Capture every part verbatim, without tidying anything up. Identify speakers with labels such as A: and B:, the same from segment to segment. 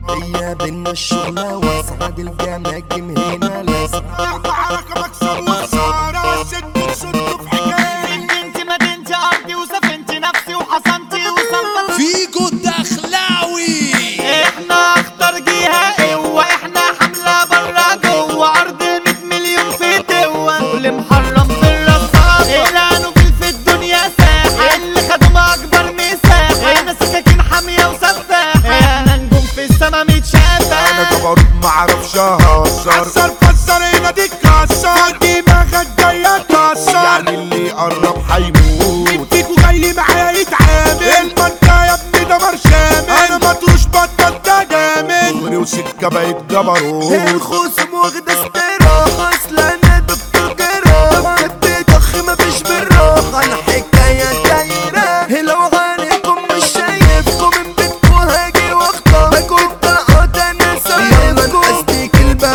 A: هي بينا الشغلة واسعد الجماجم هنا لازم
B: حركة مكسب وخسارة شدوا شدوا في حكاية.
C: انت مدينتي ارضي وسفنتي نفسي وحصنتي وصلبت
D: فيجو الدخلاوي.
C: احنا اخطر جهة قوة، احنا حملة برا جوه ارض الميت مليون في دوا. اللي محرم في الرصاصة الانو في الدنيا ساحة، اللي خدوا اكبر مساحة. احنا سكاكين حامية وسفاحة، احنا نجوم في السما متشافة.
B: انا جبروت معرفش اهزر، عسل فسر هنا دي تكسر، دماغك جاية تكسر. يعني اللي يقرب هيموت، يديكوا جاي لي معايا يتعامل. المنطقة يا ابني ده برشامل، انا مطروش بطل ده جامد. دغري وسكة بقيت جبروت،
A: الخصم واخدة استراحة اصل انا دكتور جراح. كنت ضخ مفيش بالراحة الحكاية دايرة. لو عليكم مش شايفكم من بيتكم هاجي واخطف. باكل طلقات انا سايبكم استيك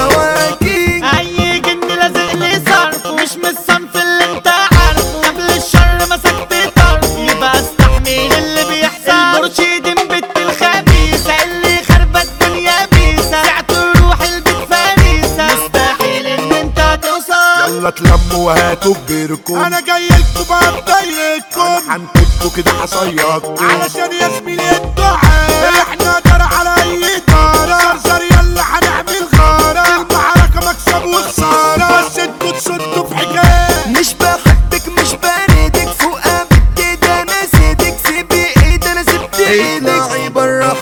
A: البواكي.
C: اي جن لازق لي صرفه، مش من الصنف اللي انت عارفه. قبل الشر مسكت طرف، يبقى استحمل اللي بيحصل. المرشد بنت الخبيثة اللي خربت الدنيا بيسة. ساعة روح البيت فريسة، مستحيل ان انت توصل.
B: يلا تلموا وهاتوا كبيركم، انا جاي لكم بقى بضايقكم. انا هنكتكوا كده هصيادكم، علشان يا زميلي الدعاء. احنا دار على اي دارة زرزر، يلا هنعمل غارة. المعركة مكسب وخسارة، بس انتوا تسدوا في حكاية.
A: مش بحبك مش باردك فوق بدي ده انا سيدك. سيبي ايد انا سبت ايدك، اطلعي برا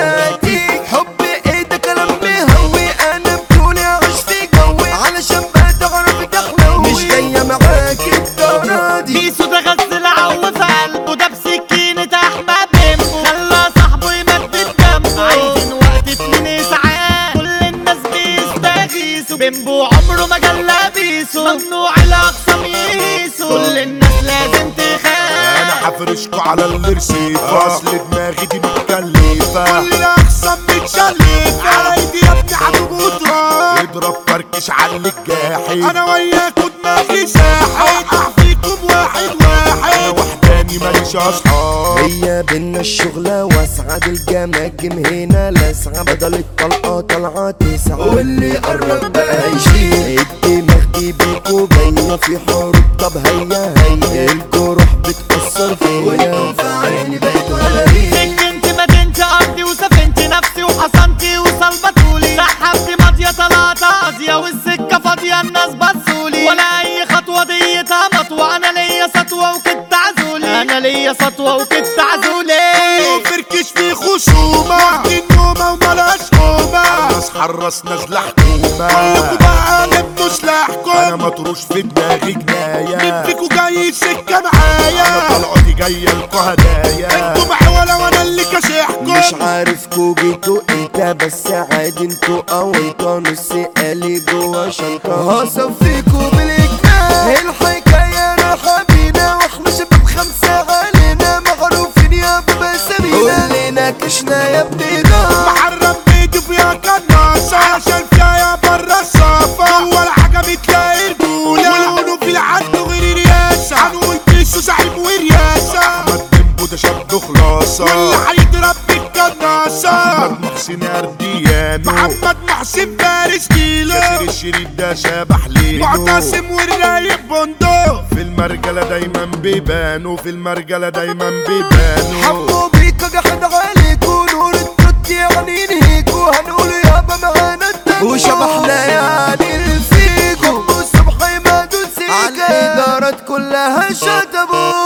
A: حياتي. حب ايه ده كلام مهوي، انا بطولي اعيش في جوي. علشان بقى تعرف تحلوي، مش جاية معاكي الدورة دي.
C: بيسو ده غسل عو في قلبه، ده بسكينة احمد بيمبو. خلى صاحبه يمدد جنبه، عايزين وقت اتنين اسعاف. كل الناس بيستغيثوا، بيمبو عمره ما جلى بيسو. ممنوع الاقسام يقيسوا، كل الناس لازم تخاف.
B: انا هفرشكوا على الرصيفة، اصل دماغي دي متكلفة. كل الاقسام متشلفة، على ايدي يا ابني هتموت راح. اضرب فركش على الجاحد، انا وياكوا دماغي ساحد. اقع فيكم واحد واحد، انا وحداني ماليش اصحاب.
A: هي بينا الشغلة واسعد الجماجم هنا لاسعة. بدل الطلقة طلعة تسعة، واللي قرب بقى يشيل. الدماغ دي بيكو باينة في حروب. طب هيا هيا الجروح بتأثر فيا، وانتم في عيني بقيتوا قلبين.
C: سكنت مدينتي ارضي وسفنتي نفسي وحصنتي وصلبتولي. سحبت ماضية طلعت قاضية والسكة فاضية الناس بصولي. ولا اي خطوة ديتها مطوة، انا ليا سطوة وكنت عزولي. انا ليا سطوة وكنت عزولي.
B: فركش في خصومة، دي النومة وملاش قومة. الناس حرس نازلة حكومة، كلكوا بقى لبوا سلاحكم. انا مطروش في دماغي جناية، مين فيكوا جاي سكة معايا؟ انا طلعتي جاية لكوا هدايا، انتوا محولة وانا اللي كاشحكم.
A: مش عارفكوا جيتوا امتى، بس عادي انتوا او انتوا. نص قالي جوا شنطة هصفيكوا بالاجمال. الحكاية رايحة بينا واحنا شباب خمسة علينا. معروفين يا بابا سمينا، كلنا كشنا يا ابني ده.
B: محرم بيدي فيها كناصة، عشان فيها برا الصافة. ولا حاجة بتلاقي رجولة، والقلوب في العد غير رياسة. هنقول بيسو صاحب ورياسة. احمد بيمبو ده شاب خلاصة، واللي هيضرب بالكناصة. احمد محسن ارديانو، محمد محسن فارس كيلو. ياسر الشريف ده شبح ليلو، معتصم والرايق بندق. في المرجلة دايما بيبانوا، في المرجلة دايما بيبانوا.
A: حبوا بيكا جحد عليكوا، نور التوت يعني نهيكوا. هنقول يابا معانا الدنيا، وشبحنا يعني الفيجو. حبوا الصبح ما دوسيكا، عالإدارات كلها شطبوا.